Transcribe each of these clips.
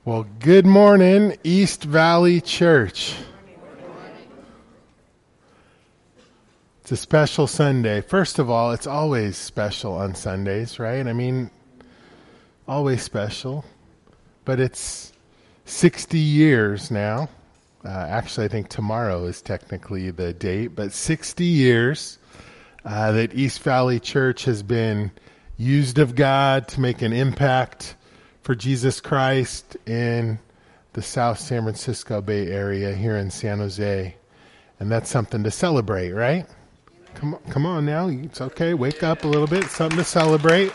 Well, good morning, East Valley Church. It's a special Sunday. First of all, it's always special on Sundays, right? I mean, always special. But it's 60 years now. Actually, I think tomorrow is technically the date, but 60 years that East Valley Church has been used of God to make an impact for Jesus Christ in the South San Francisco Bay Area here in San Jose. And that's something to celebrate, right? Come on now. It's okay. Wake up a little bit. Something to celebrate.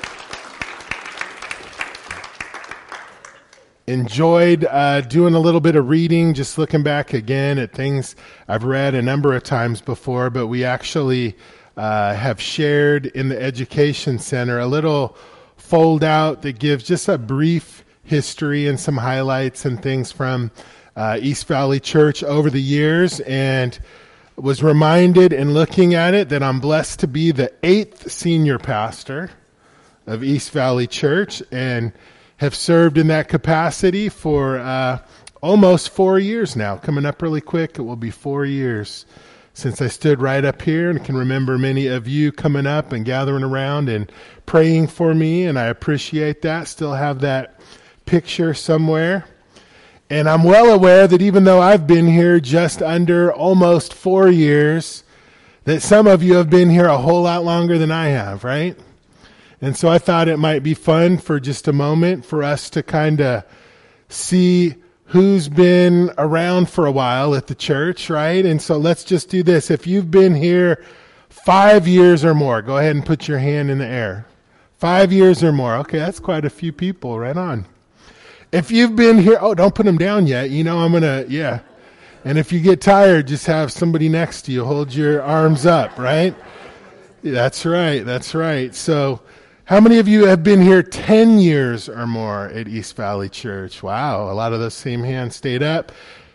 Enjoyed doing a little bit of reading, just looking back again at things I've read a number of times before, but we actually have shared in the Education Center a little fold out that gives just a brief history and some highlights and things from East Valley Church over the years, and was reminded in looking at it that I'm blessed to be the 8th senior pastor of East Valley Church and have served in that capacity for almost 4 years now. Coming up really quick, it will be 4 years since I stood right up here, and can remember many of you coming up and gathering around and praying for me, and I appreciate that. Still have that picture somewhere. And I'm well aware that even though I've been here just under almost 4 years, that some of you have been here a whole lot longer than I have, right? And so I thought it might be fun for just a moment for us to kind of see who's been around for a while at the church, right? And so let's just do this. If you've been here 5 years or more, go ahead and put your hand in the air. 5 years or more. Okay, that's quite a few people. Right on. If you've been here, don't put them down yet. You know I'm going to, yeah. And if you get tired, just have somebody next to you. Hold your arms up, right? That's right. That's right. So how many of you have been here 10 years or more at East Valley Church? Wow, a lot of those same hands stayed up.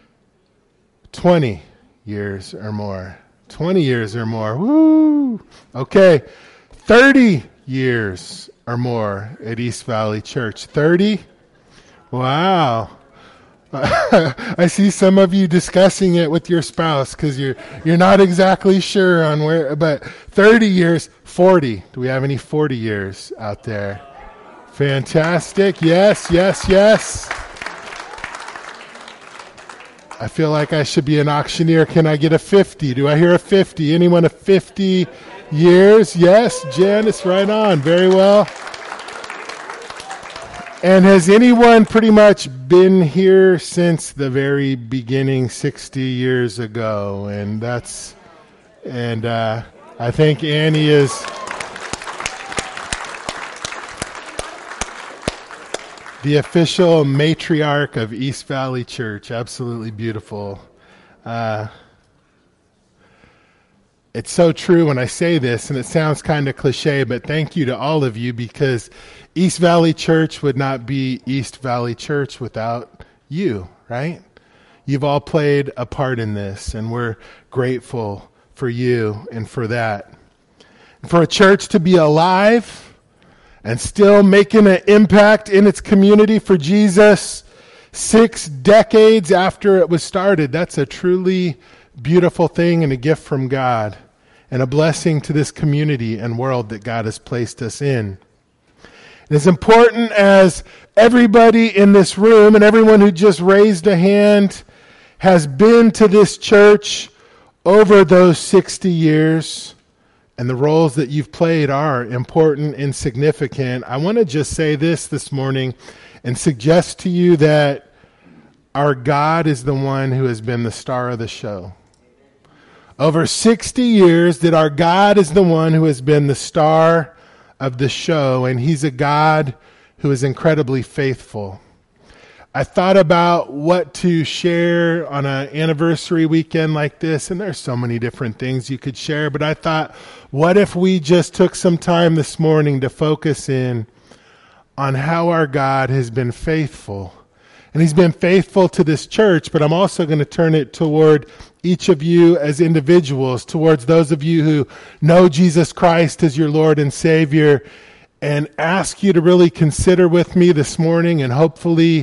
20 years or more. 20 years or more. Woo! Okay, 30 years or more at East Valley Church. 30? Wow. I see some of you discussing it with your spouse because you're not exactly sure on where, but 30 years, 40. Do we have any 40 years out there? Fantastic. Yes, yes, yes. I feel like I should be an auctioneer. Can I get a 50? Do I hear a 50? Anyone a 50 years? Yes, Janice, right on. Very well. And has anyone pretty much been here since the very beginning 60 years ago? And I think Annie is the official matriarch of East Valley Church. Absolutely beautiful. It's so true when I say this, and it sounds kind of cliche, but thank you to all of you, because East Valley Church would not be East Valley Church without you, right? You've all played a part in this, and we're grateful for you and for that. And for a church to be alive and still making an impact in its community for Jesus 6 decades after it was started, that's a truly beautiful thing and a gift from God and a blessing to this community and world that God has placed us in. As important as everybody in this room and everyone who just raised a hand has been to this church over those 60 years, and the roles that you've played are important and significant, I want to just say this morning and suggest to you that our God is the one who has been the star of the show. Over 60 years that our God is the one who has been the star of the show, and he's a God who is incredibly faithful. I thought about what to share on an anniversary weekend like this, and there's so many different things you could share, but I thought, what if we just took some time this morning to focus in on how our God has been faithful. And he's been faithful to this church, but I'm also going to turn it toward each of you as individuals, towards those of you who know Jesus Christ as your Lord and Savior, and ask you to really consider with me this morning and hopefully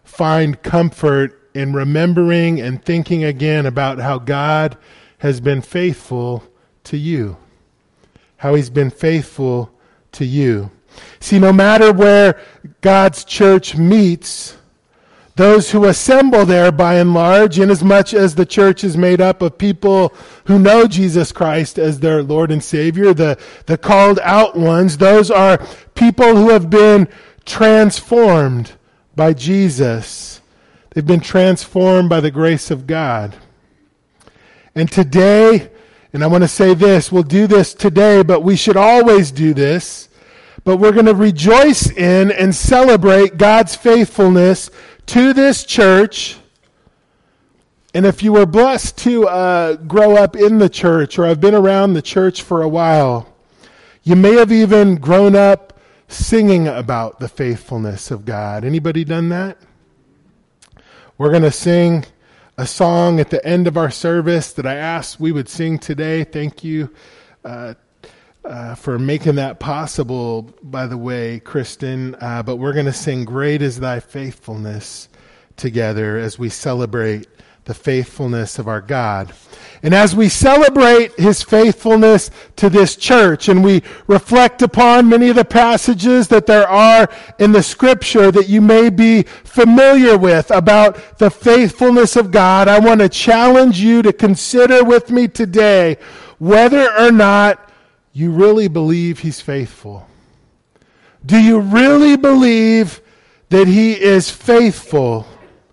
find comfort in remembering and thinking again about how God has been faithful to you. How he's been faithful to you. See, no matter where God's church meets, those who assemble there by and large, inasmuch as the church is made up of people who know Jesus Christ as their Lord and Savior, the called out ones, those are people who have been transformed by Jesus. They've been transformed by the grace of God. And today, and I want to say this, we'll do this today, but we should always do this, but we're going to rejoice in and celebrate God's faithfulness to this church. And if you were blessed to grow up in the church or have been around the church for a while, you may have even grown up singing about the faithfulness of God. Anybody done that? We're going to sing a song at the end of our service that I asked we would sing today. Thank you for making that possible, by the way, Kristen. But we're going to sing Great is Thy Faithfulness together as we celebrate the faithfulness of our God. And as we celebrate his faithfulness to this church and we reflect upon many of the passages that there are in the scripture that you may be familiar with about the faithfulness of God, I want to challenge you to consider with me today whether or not you really believe he's faithful. Do you really believe that he is faithful?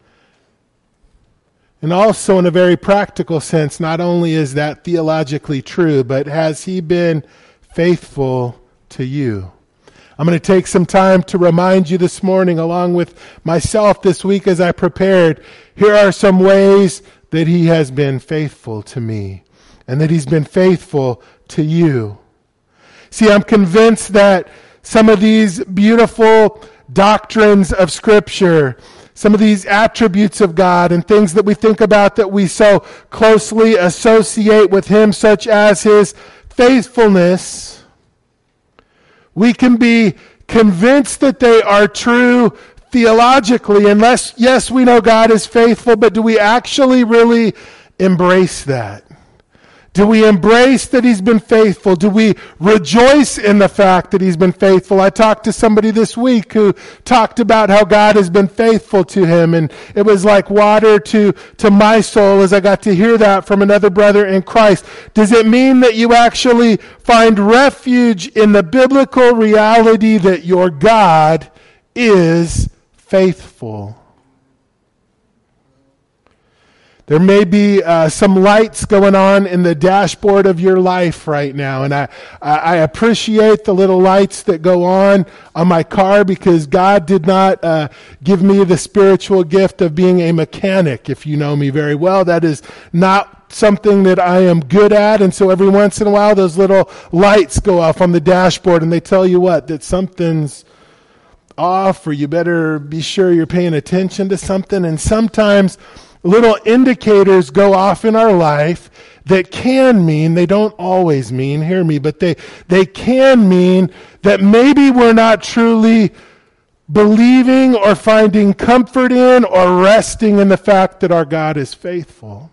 And also in a very practical sense, not only is that theologically true, but has he been faithful to you? I'm going to take some time to remind you this morning, along with myself this week as I prepared, here are some ways that he has been faithful to me and that he's been faithful to you. See, I'm convinced that some of these beautiful doctrines of Scripture, some of these attributes of God and things that we think about that we so closely associate with him, such as his faithfulness, we can be convinced that they are true theologically, unless, yes, we know God is faithful, but do we actually really embrace that? Do we embrace that he's been faithful? Do we rejoice in the fact that he's been faithful? I talked to somebody this week who talked about how God has been faithful to him, and it was like water to my soul as I got to hear that from another brother in Christ. Does it mean that you actually find refuge in the biblical reality that your God is faithful? There may be some lights going on in the dashboard of your life right now, and I appreciate the little lights that go on my car because God did not give me the spiritual gift of being a mechanic. If you know me very well, that is not something that I am good at, and so every once in a while those little lights go off on the dashboard and they tell you what, that something's off, or you better be sure you're paying attention to something. And sometimes little indicators go off in our life that can mean, they don't always mean, hear me, but they can mean that maybe we're not truly believing or finding comfort in or resting in the fact that our God is faithful.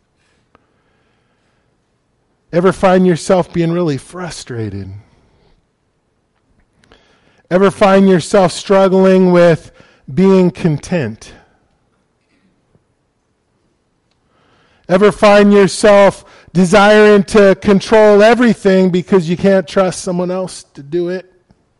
Ever find yourself being really frustrated? Ever find yourself struggling with being content? Ever find yourself desiring to control everything because you can't trust someone else to do it?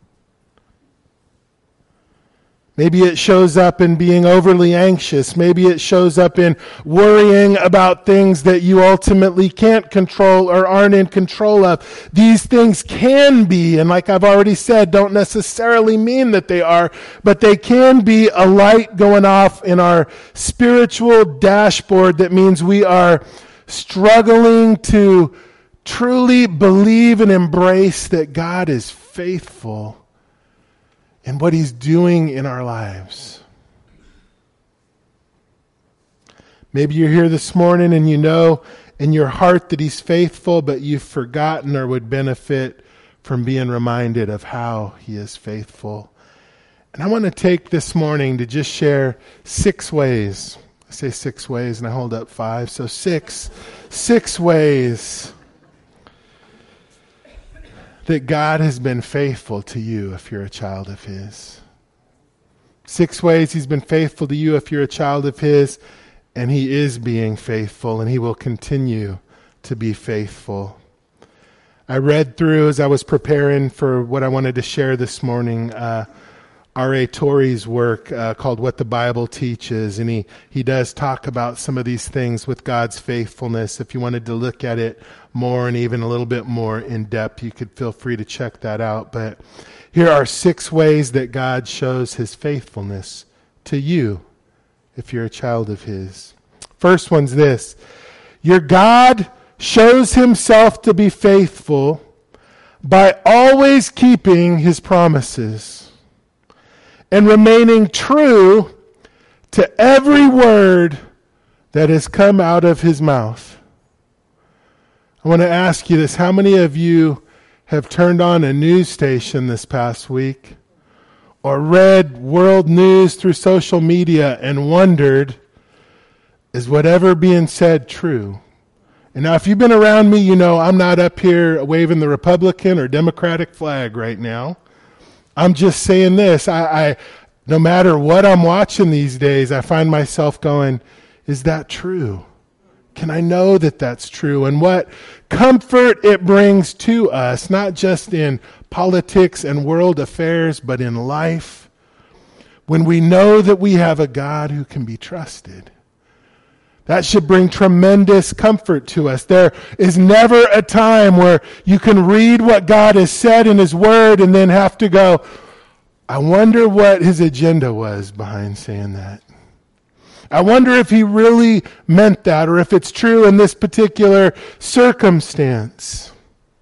Maybe it shows up in being overly anxious. Maybe it shows up in worrying about things that you ultimately can't control or aren't in control of. These things can be, and like I've already said, don't necessarily mean that they are, but they can be a light going off in our spiritual dashboard that means we are struggling to truly believe and embrace that God is faithful and what he's doing in our lives. Maybe you're here this morning and you know in your heart that he's faithful, but you've forgotten or would benefit from being reminded of how he is faithful. And I want to take this morning to just share 6 ways. I say 6 ways and I hold up 5. So 6 ways that God has been faithful to you if you're a child of His. 6 ways He's been faithful to you if you're a child of His, and He is being faithful, and He will continue to be faithful. I read through, as I was preparing for what I wanted to share this morning, R.A. Torrey's work called What the Bible Teaches, and he does talk about some of these things with God's faithfulness. If you wanted to look at it more and even a little bit more in depth, you could feel free to check that out. But here are 6 ways that God shows His faithfulness to you if you're a child of His. First one's this: your God shows Himself to be faithful by always keeping His promises and remaining true to every word that has come out of His mouth. I want to ask you this: how many of you have turned on a news station this past week or read world news through social media and wondered, is whatever being said true? And now if you've been around me, you know I'm not up here waving the Republican or Democratic flag right now. I'm just saying this. I no matter what I'm watching these days, I find myself going, is that true? Can I know that that's true? And what comfort it brings to us, not just in politics and world affairs, but in life, when we know that we have a God who can be trusted. That should bring tremendous comfort to us. There is never a time where you can read what God has said in His Word and then have to go, I wonder what His agenda was behind saying that. I wonder if He really meant that, or if it's true in this particular circumstance.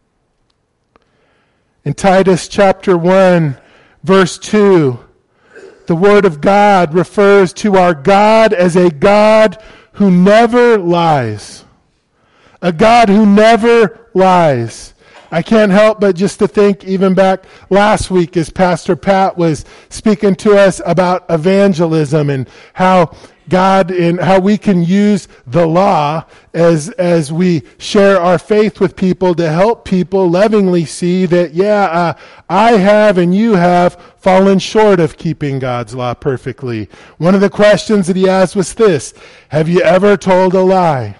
In Titus chapter 1, verse 2, the Word of God refers to our God as a God who never lies. A God who never lies. I can't help but just to think, even back last week as Pastor Pat was speaking to us about evangelism and how God and how we can use the law as we share our faith with people to help people lovingly see that, I have and you have fallen short of keeping God's law perfectly. One of the questions that he asked was this: have you ever told a lie?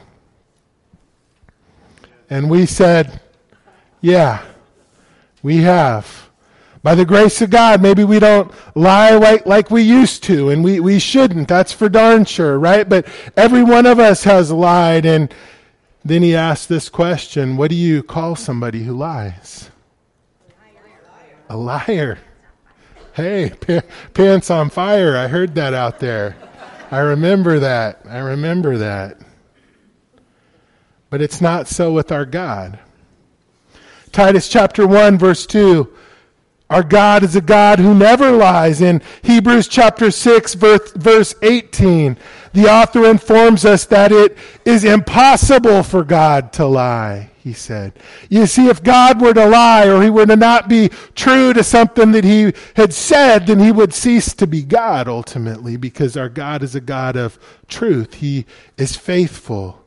And we said, yeah, we have. By the grace of God, maybe we don't lie like we used to, and we shouldn't. That's for darn sure, right? But every one of us has lied. And then he asked this question: what do you call somebody who lies? A liar. Hey, pants on fire. I heard that out there. I remember that. But it's not so with our God. Titus chapter 1, verse 2. Our God is a God who never lies. In Hebrews chapter 6, verse 18, the author informs us that it is impossible for God to lie, he said. You see, if God were to lie, or he were to not be true to something that he had said, then he would cease to be God ultimately, because our God is a God of truth. He is faithful.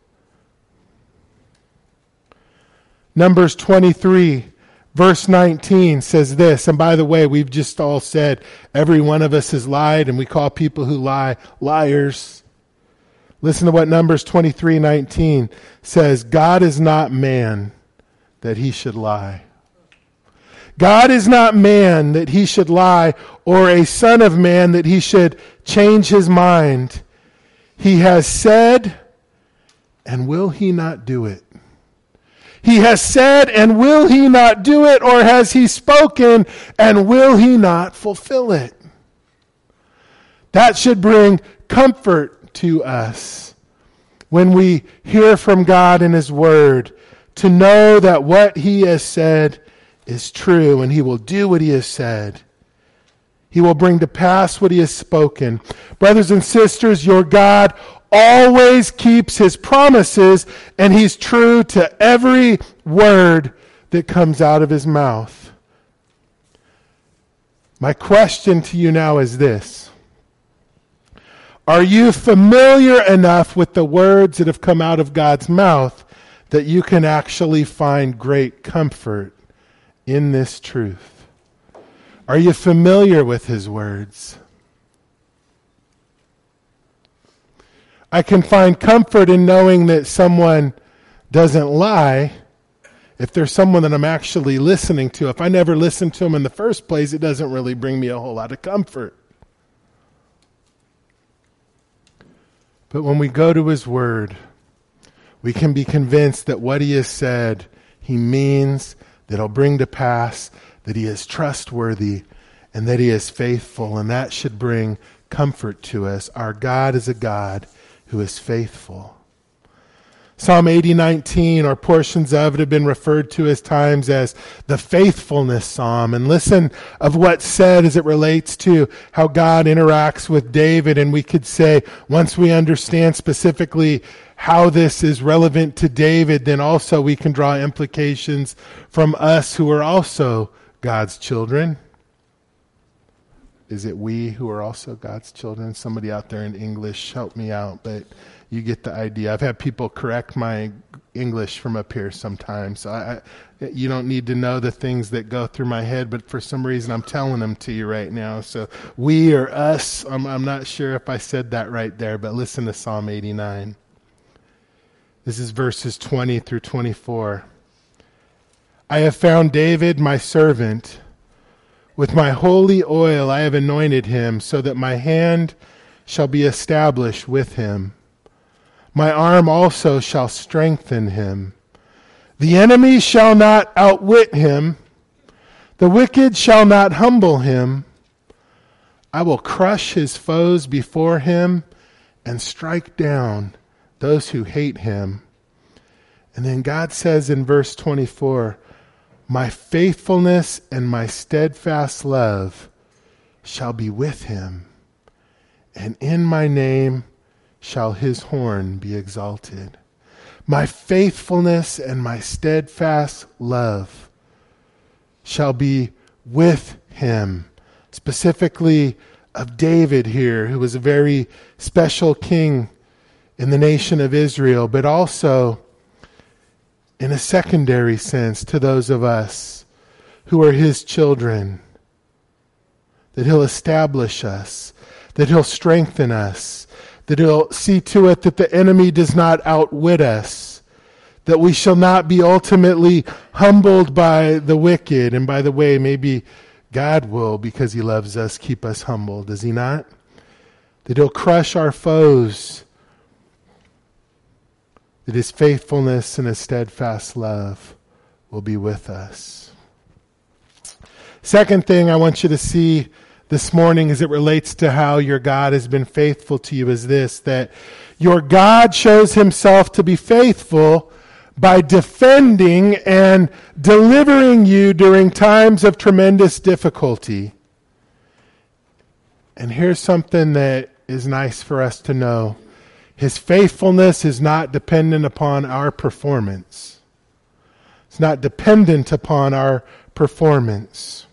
Numbers 23. Verse 19 says this, and by the way, we've just all said every one of us has lied, and we call people who lie liars. Listen to what Numbers 23:19 says. God is not man that he should lie. God is not man that he should lie, or a son of man that he should change his mind. He has said, and will he not do it? He has said, and will he not do it? Or has he spoken, and will he not fulfill it? That should bring comfort to us when we hear from God in his word, to know that what he has said is true, and he will do what he has said. He will bring to pass what he has spoken. Brothers and sisters, your God always keeps his promises, and he's true to every word that comes out of his mouth. My question to you now is this. Are you familiar enough with the words that have come out of God's mouth that you can actually find great comfort in this truth? Are you familiar with his words? I can find comfort in knowing that someone doesn't lie if there's someone that I'm actually listening to. If I never listened to him in the first place, it doesn't really bring me a whole lot of comfort. But when we go to his word, we can be convinced that what he has said, he means, that he'll bring to pass, that he is trustworthy, and that he is faithful. And that should bring comfort to us. Our God is a God who is faithful. Psalm 80:19, or portions of it, have been referred to as times as the faithfulness psalm. And listen of what's said as it relates to how God interacts with David. And we could say, once we understand specifically how this is relevant to David, then also we can draw implications from us who are also God's children. Is it we who are also God's children? Somebody out there in English, help me out, but you get the idea. I've had people correct my English from up here sometimes. So you don't need to know the things that go through my head, but for some reason I'm telling them to you right now. So we or us, I'm not sure if I said that right there, but listen to Psalm 89. This is verses 20 through 24. I have found David, my servant. With my holy oil I have anointed him, so that my hand shall be established with him. My arm also shall strengthen him. The enemy shall not outwit him. The wicked shall not humble him. I will crush his foes before him and strike down those who hate him. And then God says in verse 24, my faithfulness and my steadfast love shall be with him, and in my name shall his horn be exalted. My faithfulness and my steadfast love shall be with him. Specifically of David here, who was a very special king in the nation of Israel, but also in a secondary sense to those of us who are his children, that he'll establish us, that he'll strengthen us, that he'll see to it that the enemy does not outwit us, that we shall not be ultimately humbled by the wicked. And by the way, maybe God will, because he loves us, keep us humble, does he not? That he'll crush our foes, that his faithfulness and his steadfast love will be with us. Second thing I want you to see this morning as it relates to how your God has been faithful to you is this, that your God shows himself to be faithful by defending and delivering you during times of tremendous difficulty. And here's something that is nice for us to know. His faithfulness is not dependent upon our performance. It's not dependent upon our performance.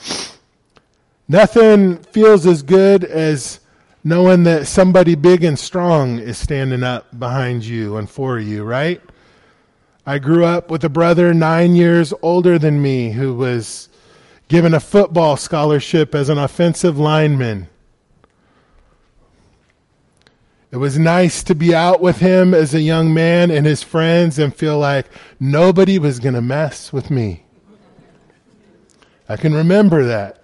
Nothing feels as good as knowing that somebody big and strong is standing up behind you and for you, right? I grew up with a brother 9 years older than me who was given a football scholarship as an offensive lineman. It was nice to be out with him as a young man and his friends and feel like nobody was going to mess with me. I can remember that.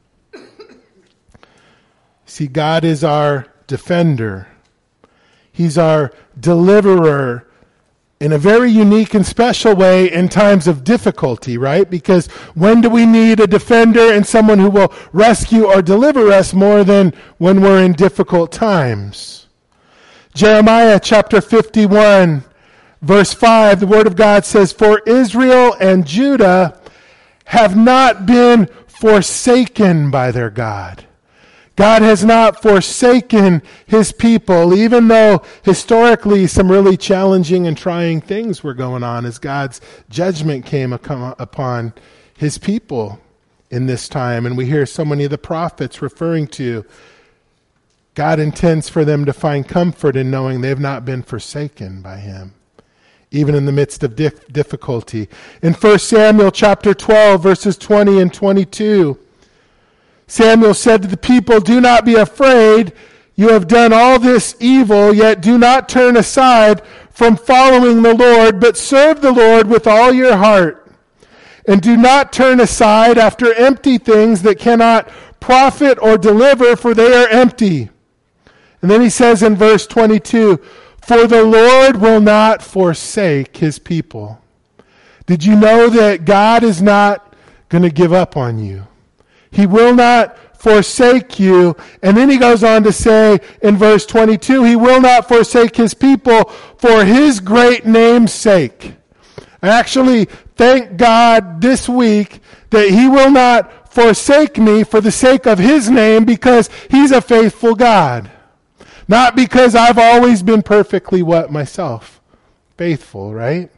See, God is our defender. He's our deliverer in a very unique and special way in times of difficulty, right? Because when do we need a defender and someone who will rescue or deliver us more than when we're in difficult times? Jeremiah chapter 51, verse 5, the Word of God says, for Israel and Judah have not been forsaken by their God. God has not forsaken his people, even though historically some really challenging and trying things were going on as God's judgment came upon his people. in this time. And we hear so many of the prophets referring to God intends for them to find comfort in knowing they've not been forsaken by him, even in the midst of difficulty. In 1 Samuel chapter 12, verses 20 and 22, Samuel said to the people, "Do not be afraid. You have done all this evil, yet do not turn aside from following the Lord, but serve the Lord with all your heart. And do not turn aside after empty things that cannot profit or deliver, for they are empty." And then he says in verse 22, "For the Lord will not forsake his people." Did you know that God is not going to give up on you? He will not forsake you. And then he goes on to say in verse 22, he will not forsake his people for his great name's sake. I actually thank God this week that he will not forsake me for the sake of his name, because he's a faithful God. Not because I've always been perfectly what myself? Faithful, right?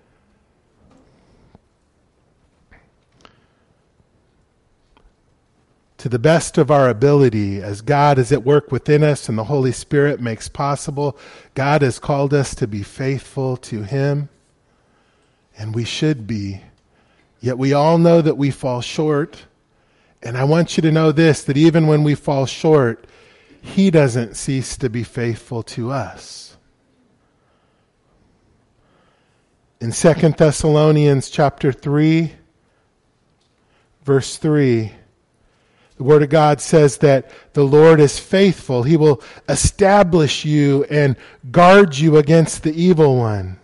To the best of our ability, as God is at work within us and the Holy Spirit makes possible, God has called us to be faithful to him, and we should be. Yet we all know that we fall short, and I want you to know this, that even when we fall short, he doesn't cease to be faithful to us. In 2 Thessalonians chapter 3, verse 3, the Word of God says that the Lord is faithful. He will establish you and guard you against the evil one.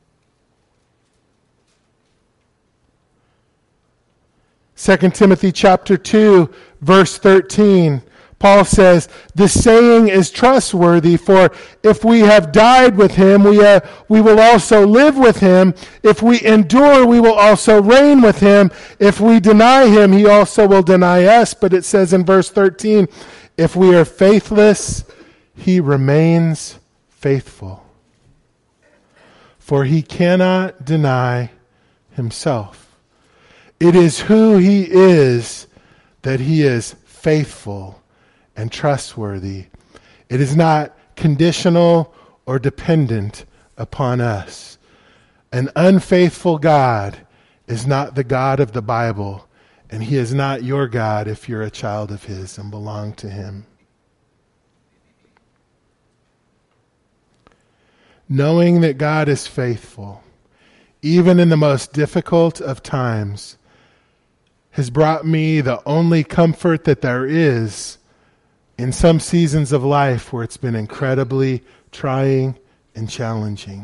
Second Timothy chapter 2, verse 13, Paul says, "The saying is trustworthy, for if we have died with him, we will also live with him. If we endure, we will also reign with him. If we deny him, he also will deny us." But it says in verse 13, "If we are faithless, he remains faithful. For he cannot deny himself. It is who he is that he is faithful and trustworthy. It is not conditional or dependent upon us. An unfaithful God is not the God of the Bible, and he is not your God if you're a child of his and belong to him. Knowing that God is faithful, even in the most difficult of times, has brought me the only comfort that there is in some seasons of life where it's been incredibly trying and challenging.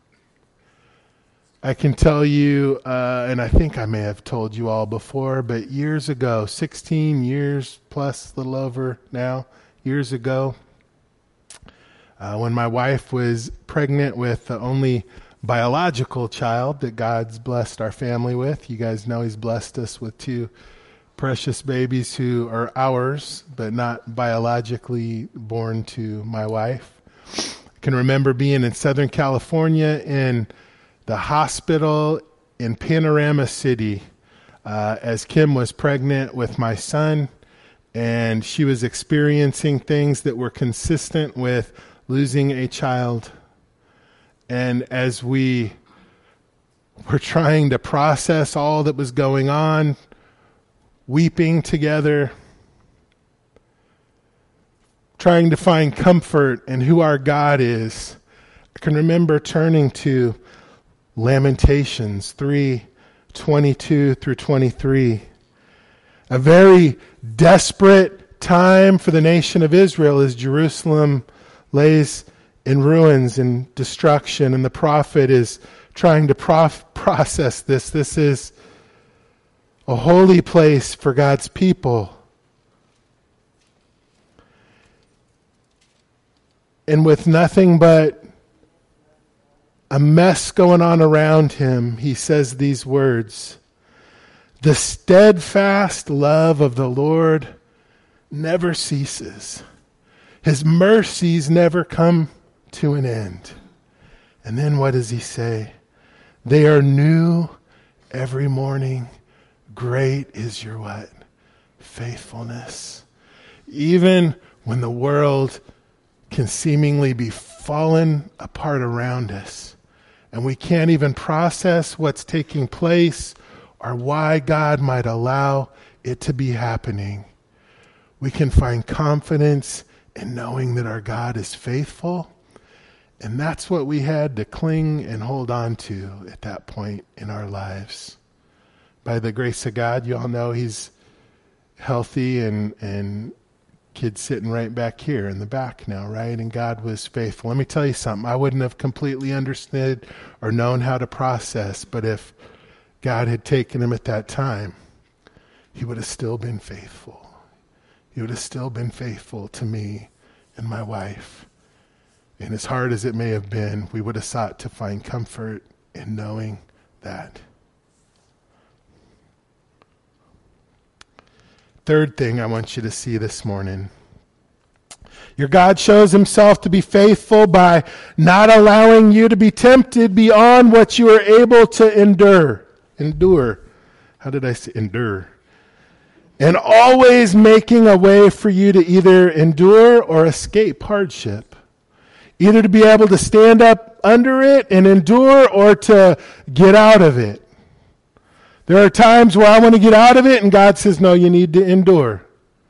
I can tell you, and I think I may have told you all before, but years ago, 16 years plus, a little over now, years ago, when my wife was pregnant with the only biological child that God's blessed our family with. You guys know he's blessed us with two precious babies who are ours, but not biologically born to my wife. I can remember being in Southern California in the hospital in Panorama City as Kim was pregnant with my son, and she was experiencing things that were consistent with losing a child. And as we were trying to process all that was going on, weeping together, trying to find comfort in who our God is, I can remember turning to Lamentations 3:22 through 23. A very desperate time for the nation of Israel as Jerusalem lays in ruins and destruction, and the prophet is trying to process this. This is a holy place for God's people. And with nothing but a mess going on around him, he says these words: "The steadfast love of the Lord never ceases. His mercies never come to an end." And then what does he say? "They are new every morning. Great is your what? Faithfulness. Even when the world can seemingly be fallen apart around us, and we can't even process what's taking place or why God might allow it to be happening, we can find confidence in knowing that our God is faithful. And that's what we had to cling and hold on to at that point in our lives. By the grace of God, you all know he's healthy and kid's sitting right back here in the back now, right? And God was faithful. Let me tell you something. I wouldn't have completely understood or known how to process, but if God had taken him at that time, he would have still been faithful. He would have still been faithful to me and my wife. And as hard as it may have been, we would have sought to find comfort in knowing that. Third thing I want you to see this morning. Your God shows himself to be faithful by not allowing you to be tempted beyond what you are able to endure. Endure. How did I say endure? And always making a way for you to either endure or escape hardship. Either to be able to stand up under it and endure or to get out of it. There are times where I want to get out of it and God says, no, you need to endure.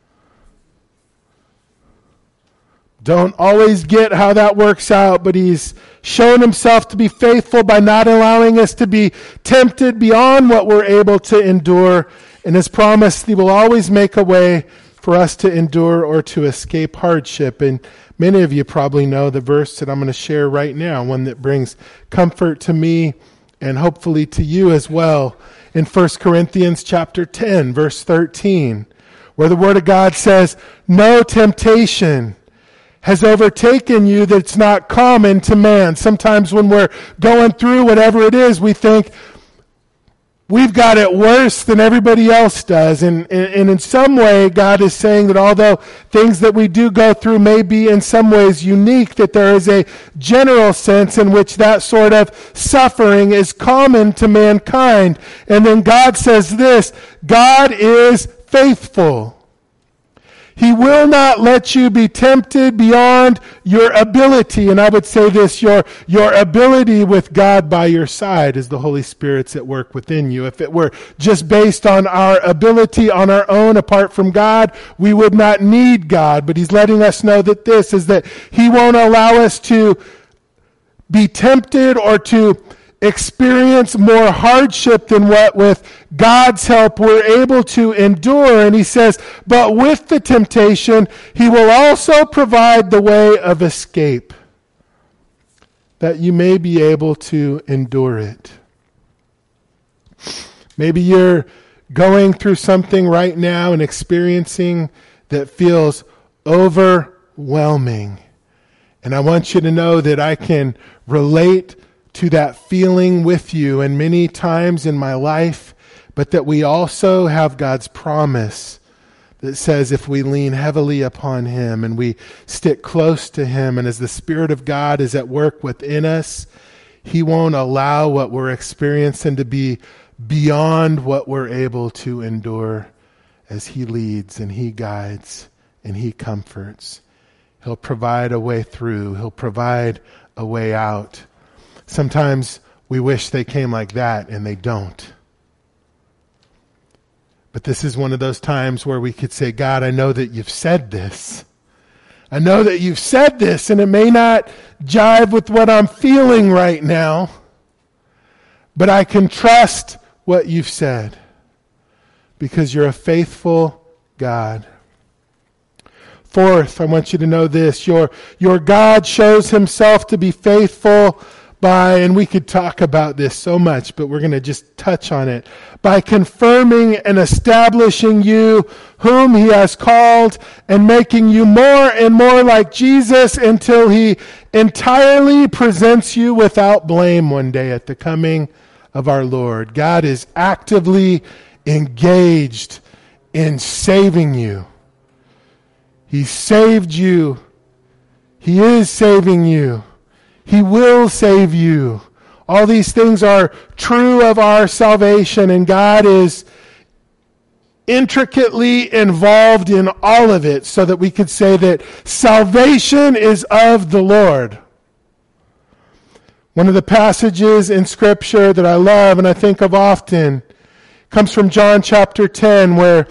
Don't always get how that works out, but he's shown himself to be faithful by not allowing us to be tempted beyond what we're able to endure, and has promised he will always make a way for us to endure or to escape hardship. And many of you probably know the verse that I'm going to share right now, one that brings comfort to me and hopefully to you as well, in 1 Corinthians chapter 10, verse 13, where the Word of God says, no temptation has overtaken you that's not common to man. Sometimes when we're going through whatever it is, we think we've got it worse than everybody else does. And in some way, God is saying that although things that we do go through may be in some ways unique, that there is a general sense in which that sort of suffering is common to mankind. And then God says this, God is faithful. He will not let you be tempted beyond your ability. And I would say this, your ability with God by your side is the Holy Spirit's at work within you. If it were just based on our ability on our own apart from God, we would not need God. But he's letting us know that this is that he won't allow us to be tempted or to experience more hardship than what with God's help we're able to endure. And he says, but with the temptation, he will also provide the way of escape, that you may be able to endure it. Maybe you're going through something right now and experiencing that feels overwhelming. And I want you to know that I can relate to that feeling with you and many times in my life, but that we also have God's promise that says if we lean heavily upon him and we stick close to him, and as the Spirit of God is at work within us, he won't allow what we're experiencing to be beyond what we're able to endure as he leads and he guides and he comforts. He'll provide a way through. He'll provide a way out. Sometimes we wish they came like that, and they don't. But this is one of those times where we could say, God, I know that you've said this. I know that you've said this, and it may not jive with what I'm feeling right now, but I can trust what you've said because you're a faithful God. Fourth, I want you to know this. Your God shows himself to be faithful by, and we could talk about this so much, but we're going to just touch on it, by confirming and establishing you whom he has called and making you more and more like Jesus until he entirely presents you without blame one day at the coming of our Lord. God is actively engaged in saving you. He saved you. He is saving you. He will save you. All these things are true of our salvation, and God is intricately involved in all of it so that we could say that salvation is of the Lord. One of the passages in Scripture that I love and I think of often comes from John chapter 10, where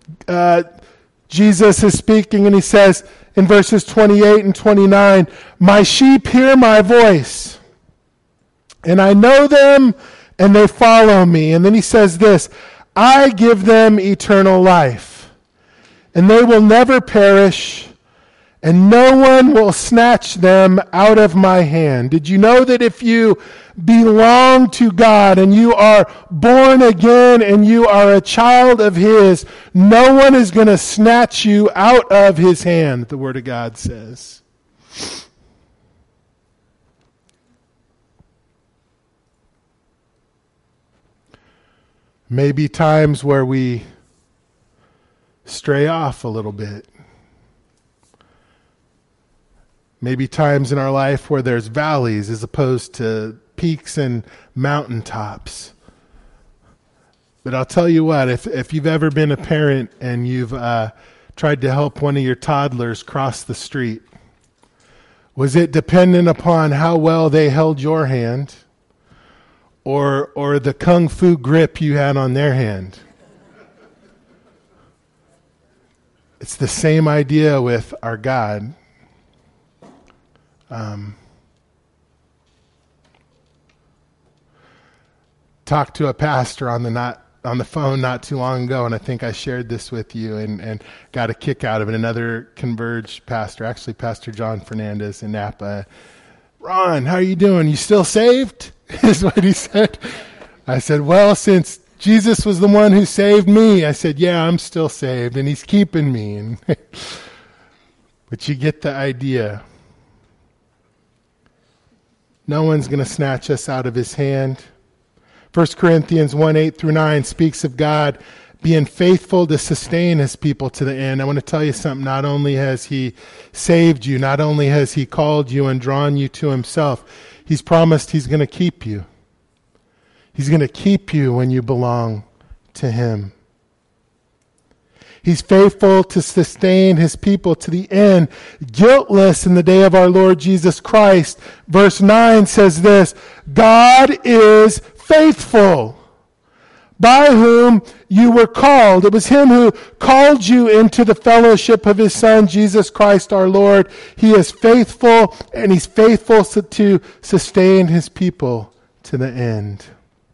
Jesus is speaking and he says in verses 28 and 29, "My sheep hear my voice, and I know them, and they follow me." And then he says this, "I give them eternal life, and they will never perish, and no one will snatch them out of my hand." Did you know that if you belong to God and you are born again and you are a child of His, no one is going to snatch you out of His hand, the Word of God says. Maybe times where we stray off a little bit. Maybe times in our life where there's valleys as opposed to peaks and mountaintops. But I'll tell you what, if you've ever been a parent and you've tried to help one of your toddlers cross the street, was it dependent upon how well they held your hand or the kung fu grip you had on their hand? It's the same idea with our God. Talked to a pastor on the phone not too long ago, and I think I shared this with you and got a kick out of it. Another Converge pastor, actually Pastor John Fernandez in Napa. "Ron, how are you doing? You still saved?" is what he said. I said, "Well, since Jesus was the one who saved me," I said, "yeah, I'm still saved, and He's keeping me." But you get the idea. No one's going to snatch us out of His hand. 1 Corinthians 1:8-9 speaks of God being faithful to sustain His people to the end. I want to tell you something. Not only has He saved you, not only has He called you and drawn you to Himself, He's promised He's going to keep you. He's going to keep you when you belong to Him. He's faithful to sustain His people to the end, guiltless in the day of our Lord Jesus Christ. Verse 9 says this, "God is faithful, by whom you were called." It was Him who called you into the fellowship of His Son, Jesus Christ our Lord. He is faithful, and He's faithful to sustain His people to the end.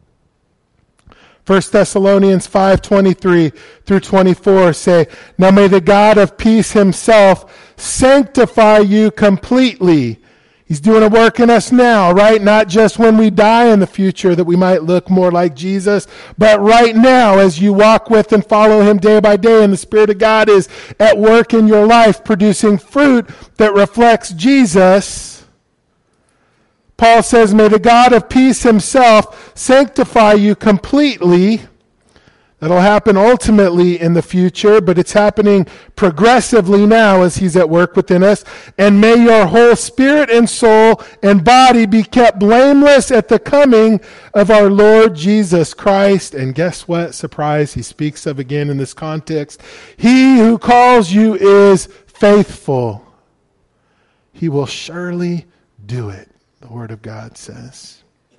1 Thessalonians 5:23-24 say, "Now may the God of peace Himself sanctify you completely." He's doing a work in us now, right? Not just when we die in the future that we might look more like Jesus, but right now as you walk with and follow Him day by day, and the Spirit of God is at work in your life, producing fruit that reflects Jesus. Paul says, "May the God of peace Himself sanctify you completely." That'll happen ultimately in the future, but it's happening progressively now as He's at work within us. "And may your whole spirit and soul and body be kept blameless at the coming of our Lord Jesus Christ." And guess what? Surprise, He speaks of again in this context. "He who calls you is faithful. He will surely do it," the Word of God says.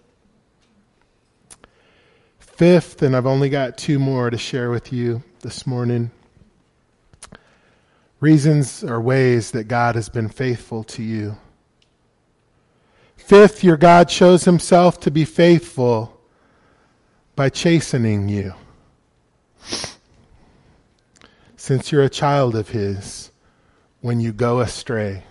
Fifth, and I've only got two more to share with you this morning, reasons or ways that God has been faithful to you. Fifth, your God shows Himself to be faithful by chastening you. Since you're a child of His, when you go astray,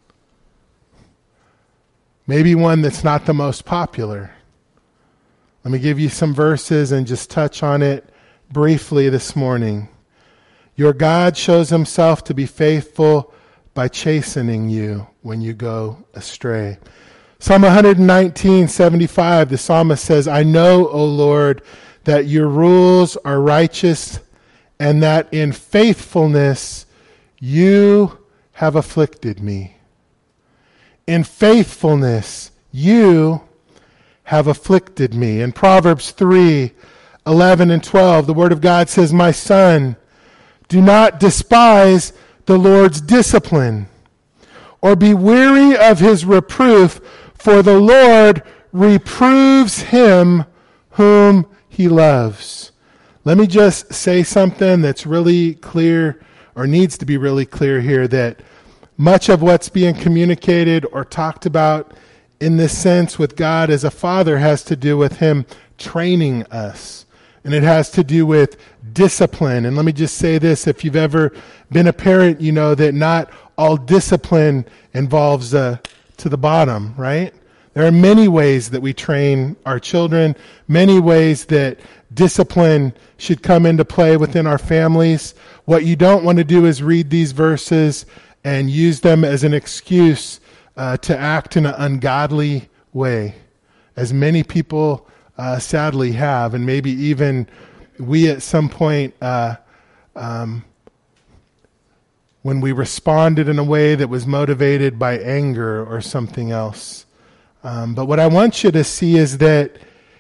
maybe one that's not the most popular. Let me give you some verses and just touch on it briefly this morning. Your God shows Himself to be faithful by chastening you when you go astray. Psalm 119:75, the psalmist says, "I know, O Lord, that your rules are righteous and that in faithfulness you have afflicted me." In faithfulness you have afflicted me. In Proverbs 3:11 11 and 12, the Word of God says, "My son, do not despise the Lord's discipline, or be weary of his reproof, for the Lord reproves him whom he loves." Let me just say something that's really clear, or needs to be really clear here, that much of what's being communicated or talked about in this sense with God as a father has to do with him training us. And it has to do with discipline. And let me just say this, if you've ever been a parent, you know that not all discipline involves to the bottom, right? There are many ways that we train our children, many ways that discipline should come into play within our families. What you don't want to do is read these verses and use them as an excuse to act in an ungodly way, as many people sadly have, and maybe even we at some point when we responded in a way that was motivated by anger or something else. But what I want you to see is that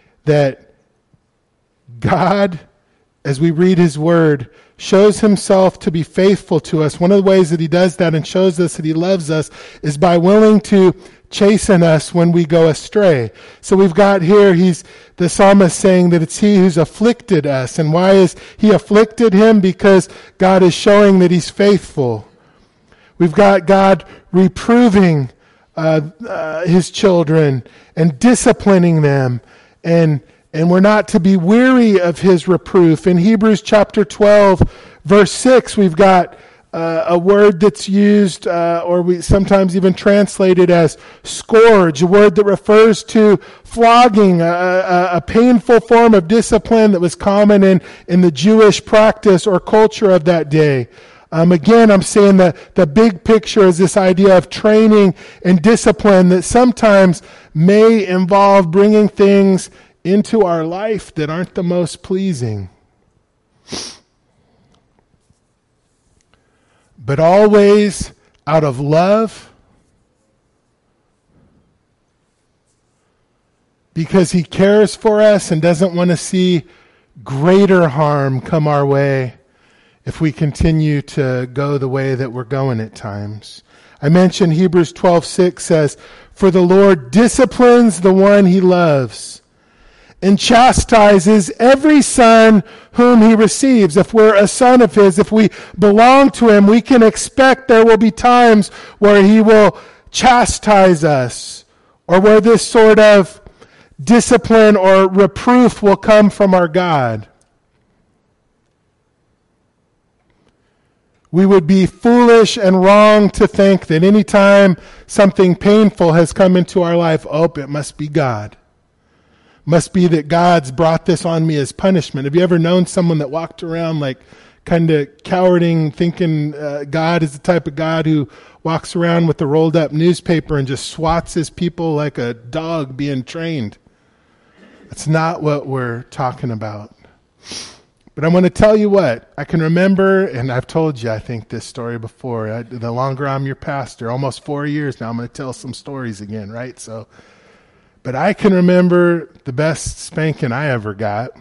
God, as we read his word, shows himself to be faithful to us. One of the ways that he does that and shows us that he loves us is by willing to chasten us when we go astray. So we've got here, the psalmist saying that it's he who's afflicted us. And why is he afflicted him? Because God is showing that he's faithful. We've got God reproving his children and disciplining them, and we're not to be weary of his reproof. In Hebrews chapter 12, verse 6, we've got a word that's used, or we sometimes even translated as scourge, a word that refers to flogging, a painful form of discipline that was common in the Jewish practice or culture of that day. Again, I'm saying that the big picture is this idea of training and discipline that sometimes may involve bringing things into our life that aren't the most pleasing. But always out of love, because he cares for us and doesn't want to see greater harm come our way if we continue to go the way that we're going at times. I mentioned Hebrews 12:6 says, "For the Lord disciplines the one he loves and chastises every son whom he receives." If we're a son of his, if we belong to him, we can expect there will be times where he will chastise us, or where this sort of discipline or reproof will come from our God. We would be foolish and wrong to think that any time something painful has come into our life, it must be God. Must be that God's brought this on me as punishment. Have you ever known someone that walked around like kind of cowarding, thinking God is the type of God who walks around with a rolled up newspaper and just swats his people like a dog being trained? That's not what we're talking about. But I want to tell you what, I can remember, and I've told you, I think, this story before. The longer I'm your pastor, almost 4 years now, I'm going to tell some stories again, right? But I can remember the best spanking I ever got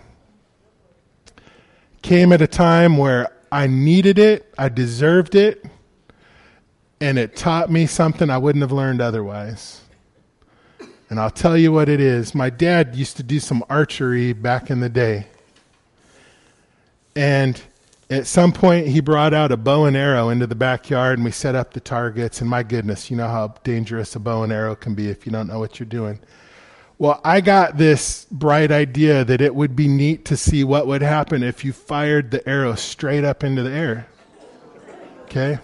came at a time where I needed it, I deserved it, and it taught me something I wouldn't have learned otherwise. And I'll tell you what it is. My dad used to do some archery back in the day. And at some point, he brought out a bow and arrow into the backyard, and we set up the targets. And my goodness, you know how dangerous a bow and arrow can be if you don't know what you're doing. Well, I got this bright idea that it would be neat to see what would happen if you fired the arrow straight up into the air. Okay?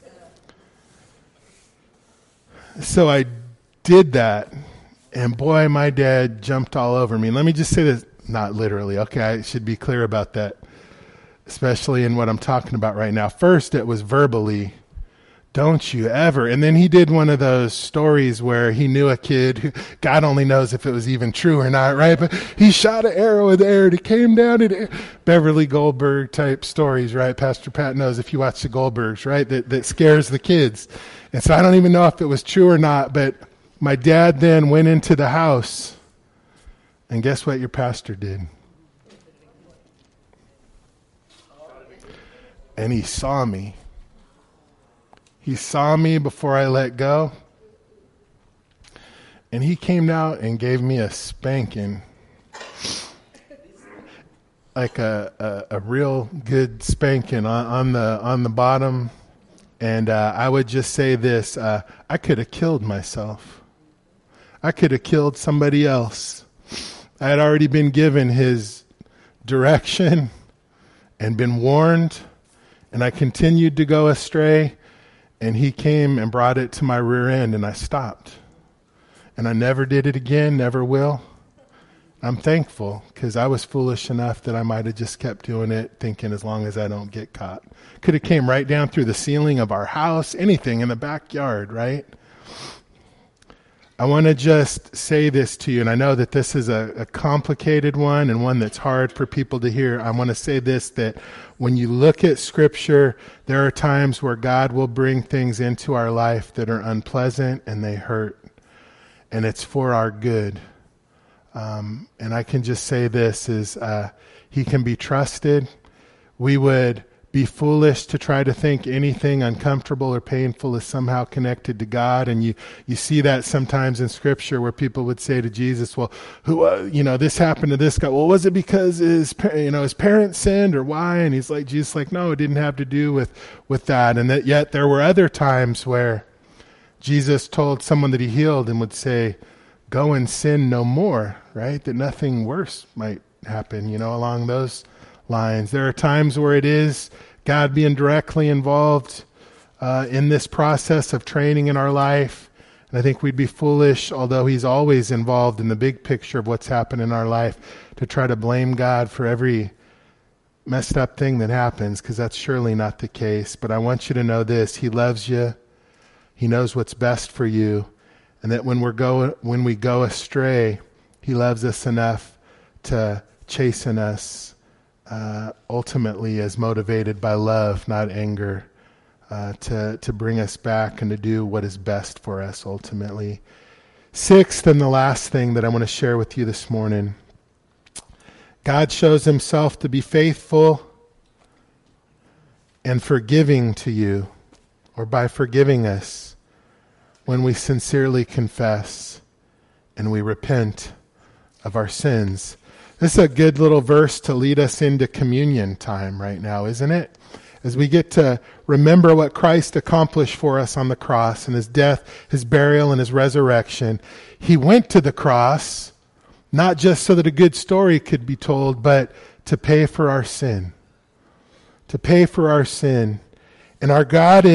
So I did that, and boy, my dad jumped all over me. Let me just say this, not literally, okay? I should be clear about that, especially in what I'm talking about right now. First, it was verbally, "Don't you ever." And then he did one of those stories where he knew a kid who, God only knows if it was even true or not, right? But he shot an arrow in the air and it came down in air. Beverly Goldberg type stories, right? Pastor Pat knows if you watch the Goldbergs, right? That scares the kids. And so I don't even know if it was true or not, but my dad then went into the house, and guess what your pastor did? and he saw me. He saw me before I let go. And he came out and gave me a spanking. Like a real good spanking on the bottom. And I would just say this, I could have killed myself. I could have killed somebody else. I had already been given his direction and been warned, and I continued to go astray, and he came and brought it to my rear end, and I stopped. And I never did it again, never will. I'm thankful, because I was foolish enough that I might have just kept doing it, thinking as long as I don't get caught. Could have came right down through the ceiling of our house, anything in the backyard, right? I want to just say this to you, and I know that this is a complicated one and one that's hard for people to hear. I want to say this, that when you look at Scripture, there are times where God will bring things into our life that are unpleasant and they hurt, and it's for our good. And I can just say this, is he can be trusted. We would be foolish to try to think anything uncomfortable or painful is somehow connected to God. And you see that sometimes in Scripture where people would say to Jesus, well, this happened to this guy. Well, was it because his parents sinned, or why? And he's like, Jesus, like, no, it didn't have to do with that. And that yet there were other times where Jesus told someone that he healed and would say, go and sin no more, right? That nothing worse might happen, along those lines. There are times where it is God being directly involved in this process of training in our life. And I think we'd be foolish, although he's always involved in the big picture of what's happened in our life, to try to blame God for every messed up thing that happens, because that's surely not the case. But I want you to know this: he loves you. He knows what's best for you. And that when we go astray, he loves us enough to chasten us, ultimately as motivated by love, not anger, to bring us back and to do what is best for us ultimately. Sixth, and the last thing that I want to share with you this morning, God shows himself to be faithful and forgiving to you, or by forgiving us, when we sincerely confess and we repent of our sins. This is a good little verse to lead us into communion time right now, isn't it? As we get to remember what Christ accomplished for us on the cross, and his death, his burial, and his resurrection. He went to the cross, not just so that a good story could be told, but to pay for our sin. To pay for our sin. And our God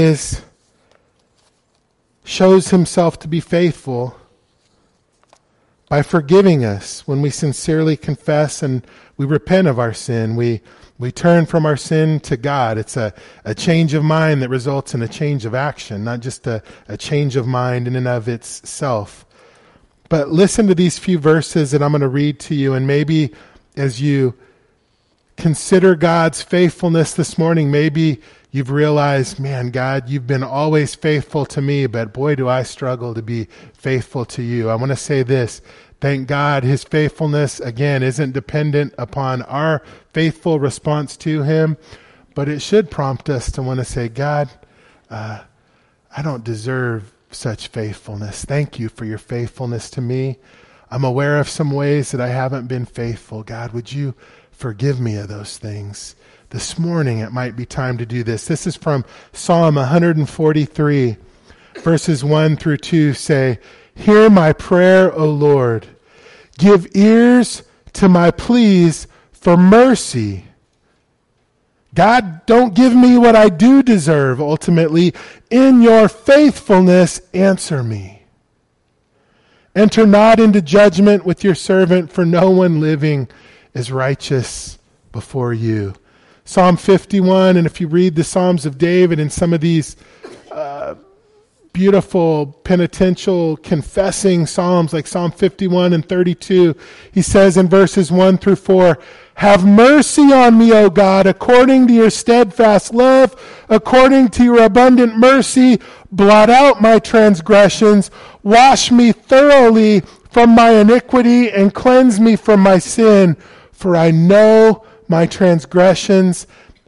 shows himself to be faithful by forgiving us when we sincerely confess and we repent of our sin. We turn from our sin to God. It's a change of mind that results in a change of action, not just a change of mind in and of itself. But listen to these few verses that I'm going to read to you, and maybe as you consider God's faithfulness this morning, maybe you've realized, man, God, you've been always faithful to me, but boy, do I struggle to be faithful to you. I want to say this. Thank God his faithfulness, again, isn't dependent upon our faithful response to him, but it should prompt us to want to say, God, I don't deserve such faithfulness. Thank you for your faithfulness to me. I'm aware of some ways that I haven't been faithful. God, would you forgive me of those things? This morning it might be time to do this. This is from Psalm 143, verses 1 through 2 say, hear my prayer, O Lord. Give ears to my pleas for mercy. God, don't give me what I do deserve, ultimately. In your faithfulness, answer me. Enter not into judgment with your servant, for no one living is righteous before you. Psalm 51, and if you read the Psalms of David and some of these beautiful penitential confessing psalms like Psalm 51 and 32, he says in verses 1 through 4, have mercy on me, O God, according to your steadfast love, according to your abundant mercy, blot out my transgressions, wash me thoroughly from my iniquity, and cleanse me from my sin, for I know my transgressions,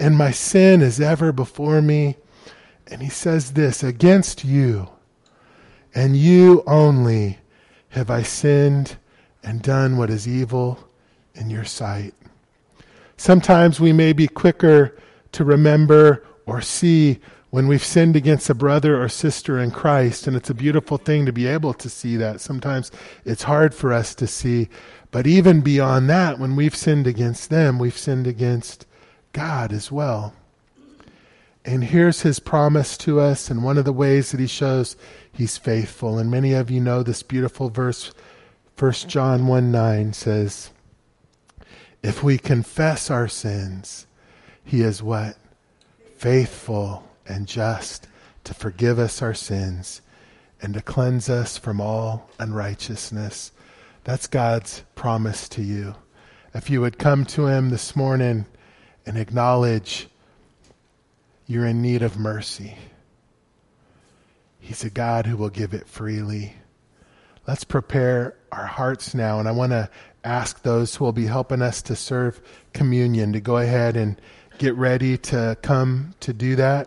and my sin is ever before me. And he says this, against you and you only have I sinned and done what is evil in your sight. Sometimes we may be quicker to remember or see when we've sinned against a brother or sister in Christ, and it's a beautiful thing to be able to see that. Sometimes it's hard for us to see, but even beyond that, when we've sinned against them, we've sinned against God as well. And here's his promise to us, and one of the ways that he shows he's faithful. And many of you know this beautiful verse, 1 John 1:9 says, if we confess our sins, he is what? Faithful and just to forgive us our sins and to cleanse us from all unrighteousness. That's God's promise to you. If you would come to him this morning and acknowledge you're in need of mercy, he's a God who will give it freely. Let's prepare our hearts now, and I want to ask those who will be helping us to serve communion to go ahead and get ready to come to do that.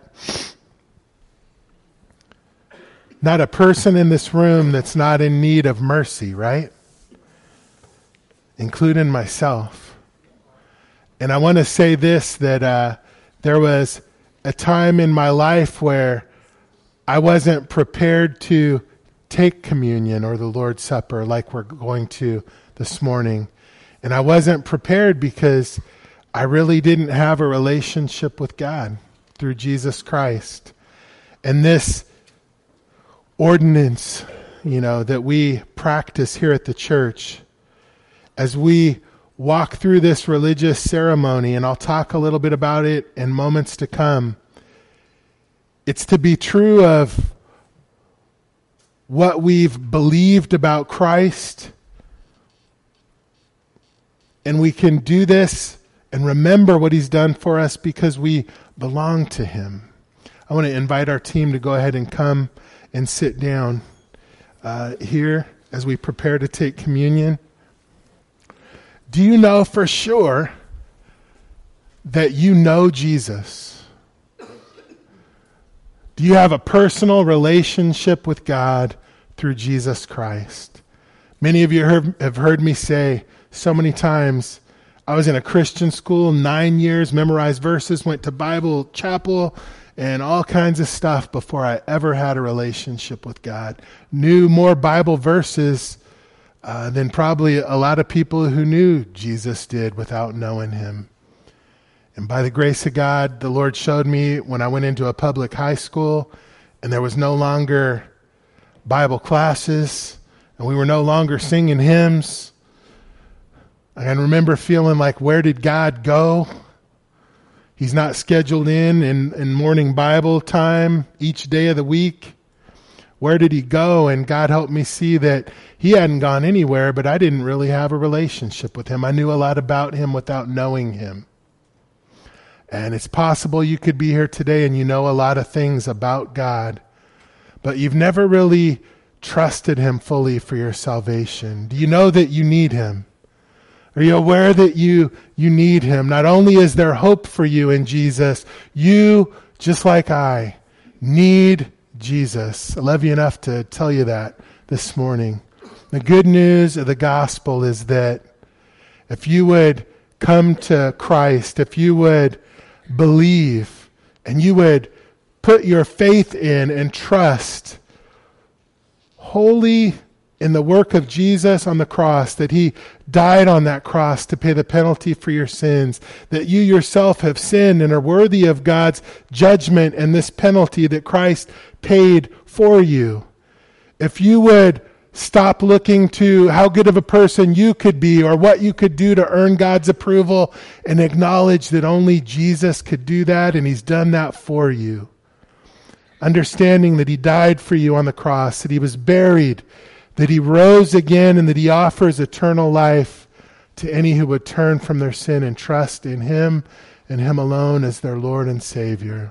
Not a person in this room that's not in need of mercy, right? Including myself. And I want to say this, that there was a time in my life where I wasn't prepared to take communion or the Lord's Supper like we're going to this morning. And I wasn't prepared because I really didn't have a relationship with God through Jesus Christ. And this ordinance, that we practice here at the church, as we walk through this religious ceremony, and I'll talk a little bit about it in moments to come, it's to be true of what we've believed about Christ. And we can do this and remember what he's done for us because we belong to him. I want to invite our team to go ahead and come and sit down here as we prepare to take communion. Do you know for sure that you know Jesus? Do you have a personal relationship with God through Jesus Christ? Many of you have heard me say so many times, I was in a Christian school, 9 years, memorized verses, went to Bible chapel, and all kinds of stuff before I ever had a relationship with God. Knew more Bible verses than probably a lot of people who knew Jesus did without knowing him. And by the grace of God, the Lord showed me when I went into a public high school and there was no longer Bible classes and we were no longer singing hymns. I can remember feeling like, where did God go? He's not scheduled in morning Bible time each day of the week. Where did he go? And God helped me see that he hadn't gone anywhere, but I didn't really have a relationship with him. I knew a lot about him without knowing him. And it's possible you could be here today and you know a lot of things about God, but you've never really trusted him fully for your salvation. Do you know that you need him? Are you aware that you need him? Not only is there hope for you in Jesus, you, just like I, need Jesus. I love you enough to tell you that this morning. The good news of the gospel is that if you would come to Christ, if you would believe, and you would put your faith in and trust wholly in the work of Jesus on the cross, that he died on that cross to pay the penalty for your sins, that you yourself have sinned and are worthy of God's judgment and this penalty that Christ paid for you. If you would stop looking to how good of a person you could be or what you could do to earn God's approval and acknowledge that only Jesus could do that, and he's done that for you. Understanding that he died for you on the cross, that he was buried, that he rose again, and that he offers eternal life to any who would turn from their sin and trust in him and him alone as their Lord and Savior.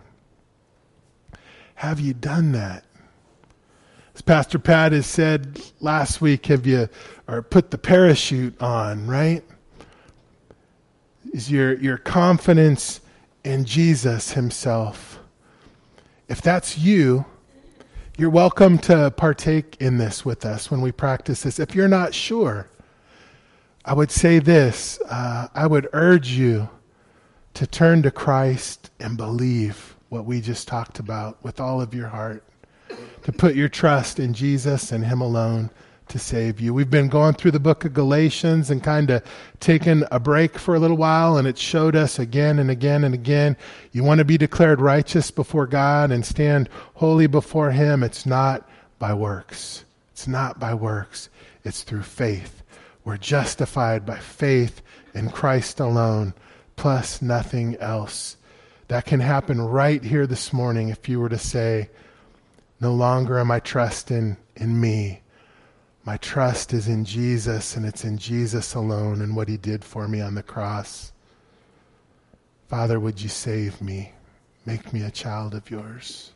Have you done that? As Pastor Pat has said last week, have you put the parachute on, right? Is your confidence in Jesus himself. If that's you, you're welcome to partake in this with us when we practice this. If you're not sure, I would say this. I would urge you to turn to Christ and believe what we just talked about with all of your heart. To put your trust in Jesus and him alone to save you. We've been going through the book of Galatians and kind of taken a break for a little while, and it showed us again and again and again, you want to be declared righteous before God and stand holy before him. It's not by works. It's not by works. It's through faith. We're justified by faith in Christ alone, plus nothing else. That can happen right here this morning if you were to say, no longer am I trusting in me. My trust is in Jesus, and it's in Jesus alone and what he did for me on the cross. Father, would you save me? Make me a child of yours.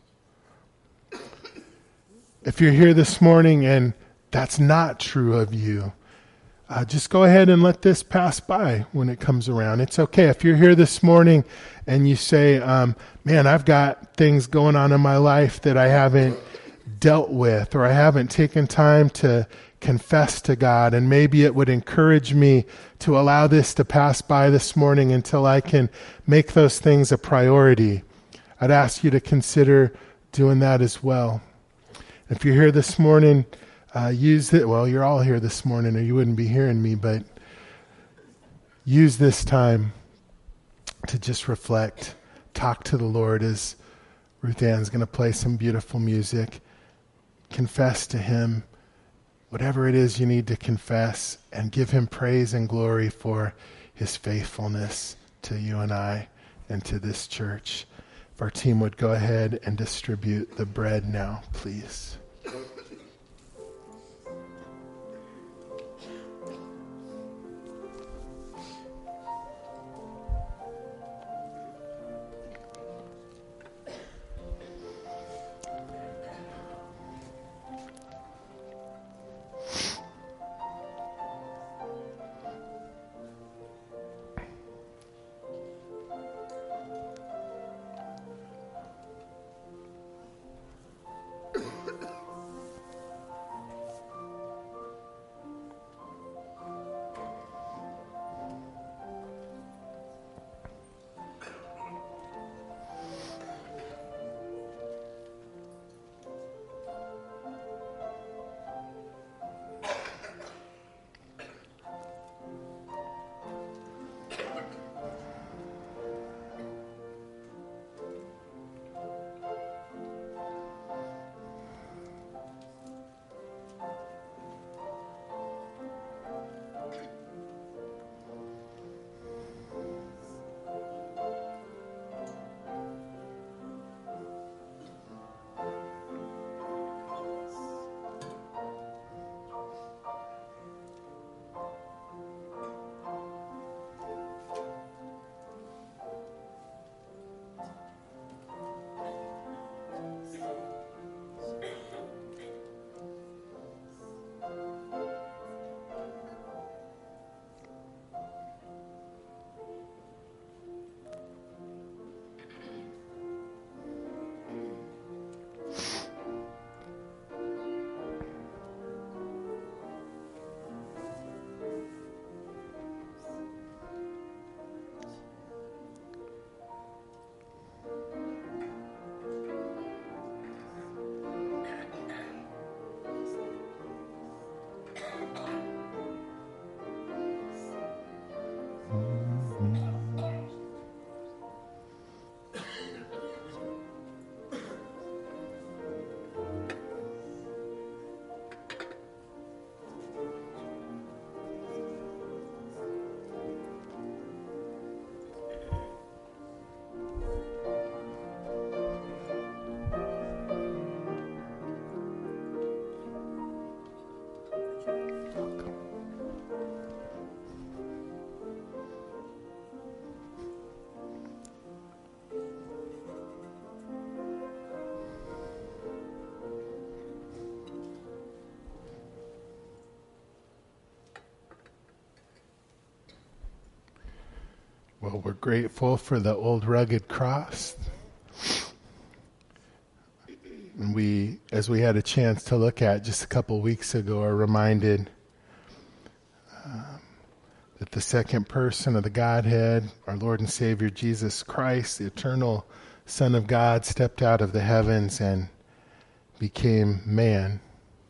If you're here this morning and that's not true of you, just go ahead and let this pass by when it comes around. It's okay. If you're here this morning and you say, man, I've got things going on in my life that I haven't dealt with, or I haven't taken time to confess to God, and maybe it would encourage me to allow this to pass by this morning until I can make those things a priority. I'd ask you to consider doing that as well. If you're here this morning, you're all here this morning or you wouldn't be hearing me, but use this time to just reflect, talk to the Lord as Ruth Ann's going to play some beautiful music. Confess to him whatever it is you need to confess, and give him praise and glory for his faithfulness to you and I and to this church. If our team would go ahead and distribute the bread now, please. Well, we're grateful for the old rugged cross. And we, as we had a chance to look at just a couple weeks ago, are reminded that the second person of the Godhead, our Lord and Savior Jesus Christ, the eternal Son of God, stepped out of the heavens and became man.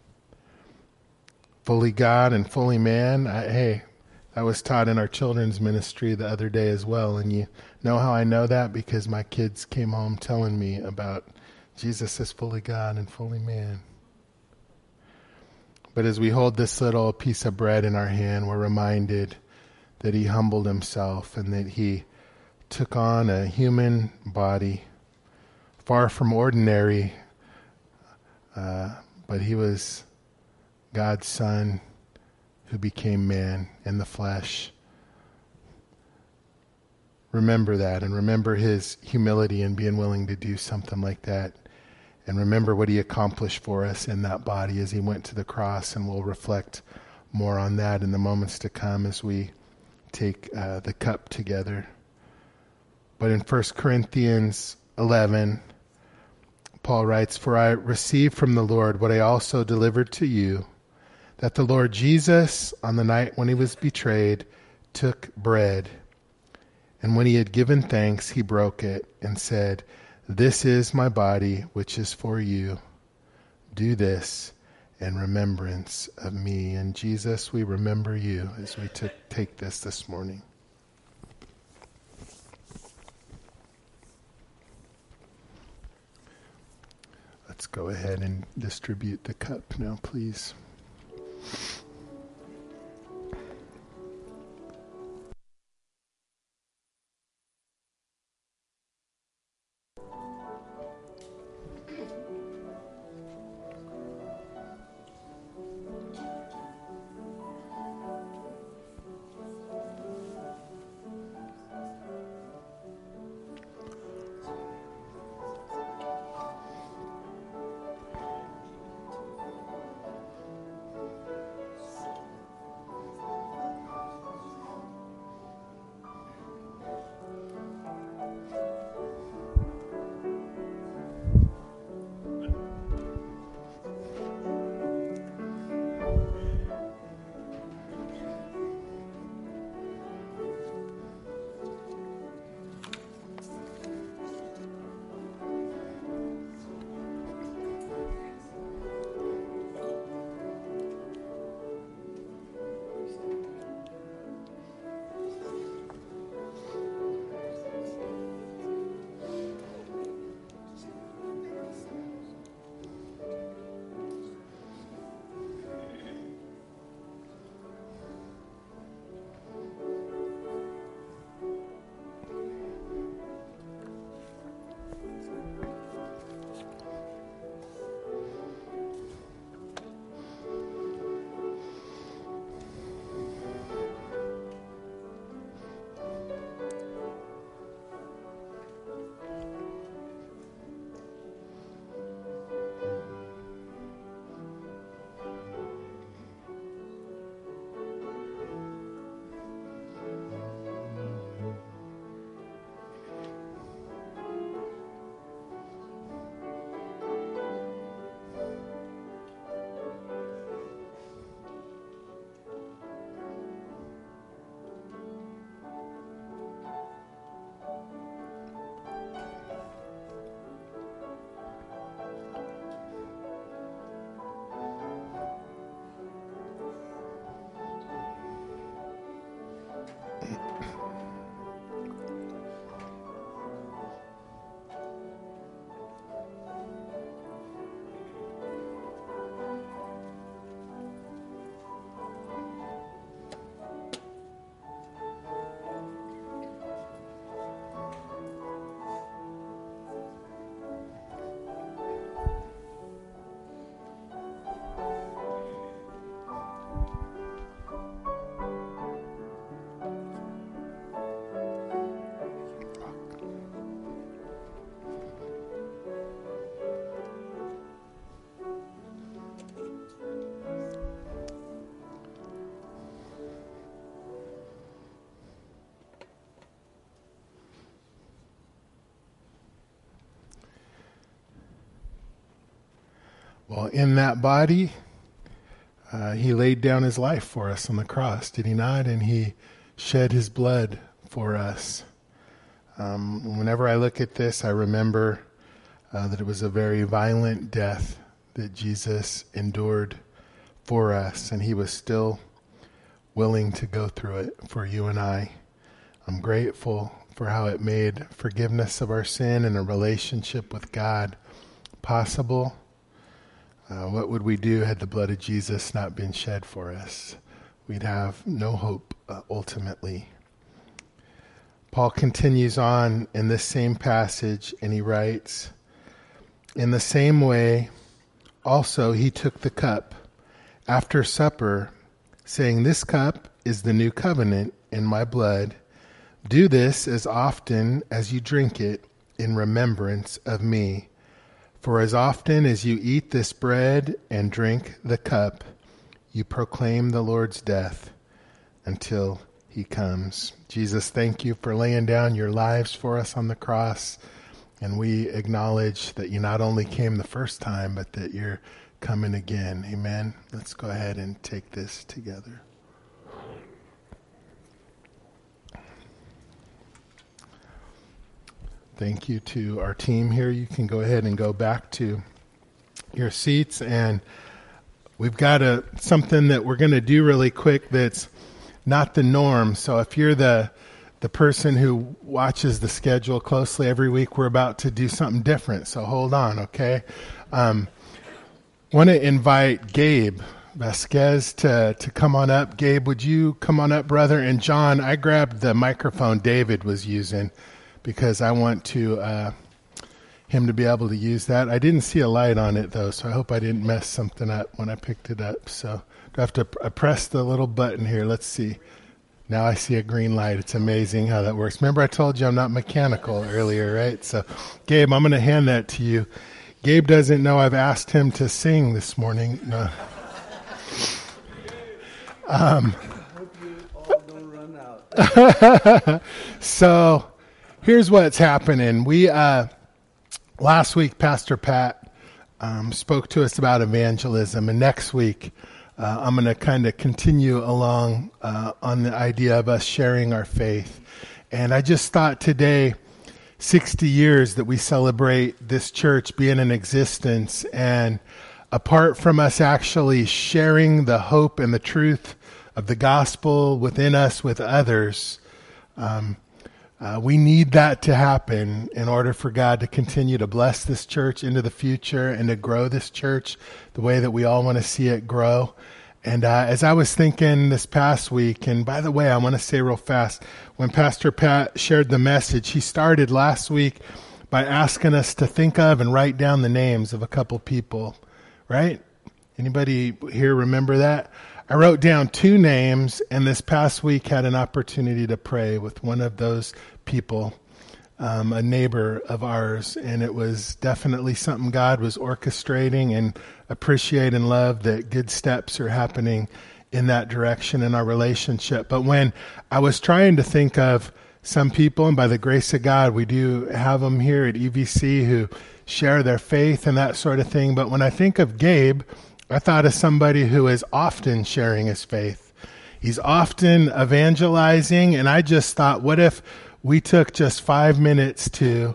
Fully God and fully man. That was taught in our children's ministry the other day as well. And you know how I know that? Because my kids came home telling me about Jesus as fully God and fully man. But as we hold this little piece of bread in our hand, we're reminded that he humbled himself and that he took on a human body, far from ordinary, but he was God's Son who became man in the flesh. Remember that, and remember his humility in being willing to do something like that. And remember what he accomplished for us in that body as he went to the cross, and we'll reflect more on that in the moments to come as we take the cup together. But in 1 Corinthians 11, Paul writes, "For I received from the Lord what I also delivered to you, that the Lord Jesus, on the night when he was betrayed, took bread. And when he had given thanks, he broke it and said, 'This is my body, which is for you. Do this in remembrance of me.'" And Jesus, we remember you as we take this morning. Let's go ahead and distribute the cup now, please. Well, in that body, he laid down his life for us on the cross, did he not? And he shed his blood for us. Whenever I look at this, I remember that it was a very violent death that Jesus endured for us, and he was still willing to go through it for you and I. I'm grateful for how it made forgiveness of our sin and a relationship with God possible. What would we do had the blood of Jesus not been shed for us? We'd have no hope ultimately. Paul continues on in this same passage, and he writes, "In the same way, also he took the cup after supper, saying, 'This cup is the new covenant in my blood. Do this as often as you drink it in remembrance of me. For as often as you eat this bread and drink the cup, you proclaim the Lord's death until he comes.'" Jesus, thank you for laying down your lives for us on the cross. And we acknowledge that you not only came the first time, but that you're coming again. Amen. Let's go ahead and take this together. Thank you to our team here. You can go ahead and go back to your seats. And we've got something that we're going to do really quick that's not the norm. So if you're the person who watches the schedule closely every week, we're about to do something different. So hold on, okay? Want to invite Gabe Vasquez to come on up. Gabe, would you come on up, brother? And John, I grabbed the microphone David was using because I want him to be able to use that. I didn't see a light on it, though, so I hope I didn't mess something up when I picked it up. So do I have to press the little button here? Let's see. Now I see a green light. It's amazing how that works. Remember I told you I'm not mechanical earlier, right? So, Gabe, I'm going to hand that to you. Gabe doesn't know I've asked him to sing this morning. No. Hope you all don't run out. So, here's what's happening. We last week, Pastor Pat spoke to us about evangelism, and next week I'm going to kind of continue along on the idea of us sharing our faith. And I just thought today, 60 years that we celebrate this church being in existence, and apart from us actually sharing the hope and the truth of the gospel within us with others, we need that to happen in order for God to continue to bless this church into the future and to grow this church the way that we all want to see it grow. And as I was thinking this past week, and by the way, I want to say real fast, when Pastor Pat shared the message, he started last week by asking us to think of and write down the names of a couple people, right? Anybody here remember that? I wrote down 2 names, and this past week had an opportunity to pray with one of those people, a neighbor of ours, and it was definitely something God was orchestrating, and appreciate and love that good steps are happening in that direction in our relationship. But when I was trying to think of some people, and by the grace of God, we do have them here at EVC who share their faith and that sort of thing. But when I think of Gabe, I thought of somebody who is often sharing his faith. He's often evangelizing, and I just thought, what if we took just 5 minutes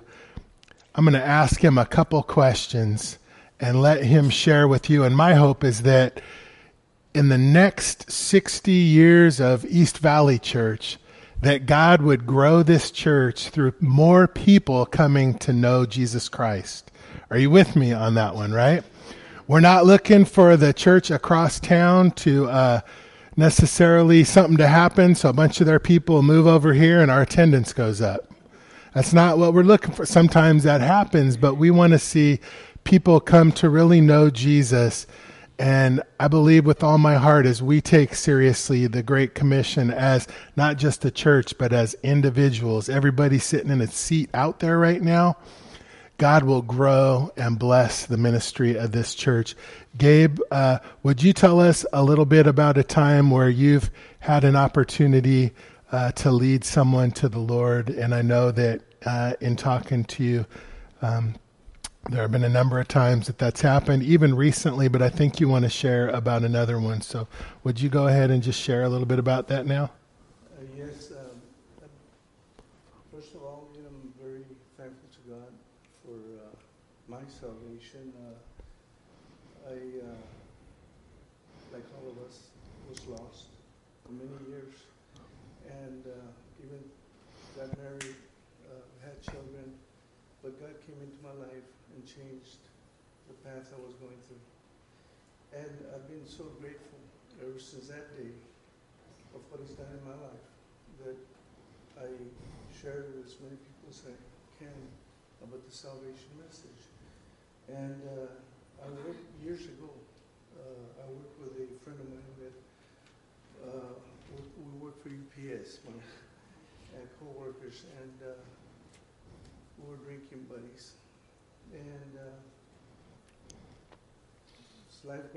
I'm going to ask him a couple questions and let him share with you. And my hope is that in the next 60 years of East Valley Church, that God would grow this church through more people coming to know Jesus Christ. Are you with me on that one, right? We're not looking for the church across town to necessarily something to happen so a bunch of their people move over here and our attendance goes up. That's not what we're looking for. Sometimes that happens, but we want to see people come to really know Jesus. And I believe with all my heart, as we take seriously the Great Commission as not just a church, but as individuals, everybody sitting in a seat out there right now, God will grow and bless the ministry of this church. Gabe, would you tell us a little bit about a time where you've had an opportunity to lead someone to the Lord? And I know that in talking to you, There have been a number of times that that's happened, even recently, but I think you want to share about another one. So would you go ahead and just share a little bit about that now? Yes. First of all, I'm very thankful to God for my salvation. I, like all of us, was lost for many years, and even got married, had children, but God came into my life and changed the path I was going through. And I've been so grateful ever since that day of what He's done in my life, that I share with as many people as I can about the salvation message. And I worked years ago. I worked with a friend of mine that we worked for UPS, my co-workers, and we were drinking buddies. And life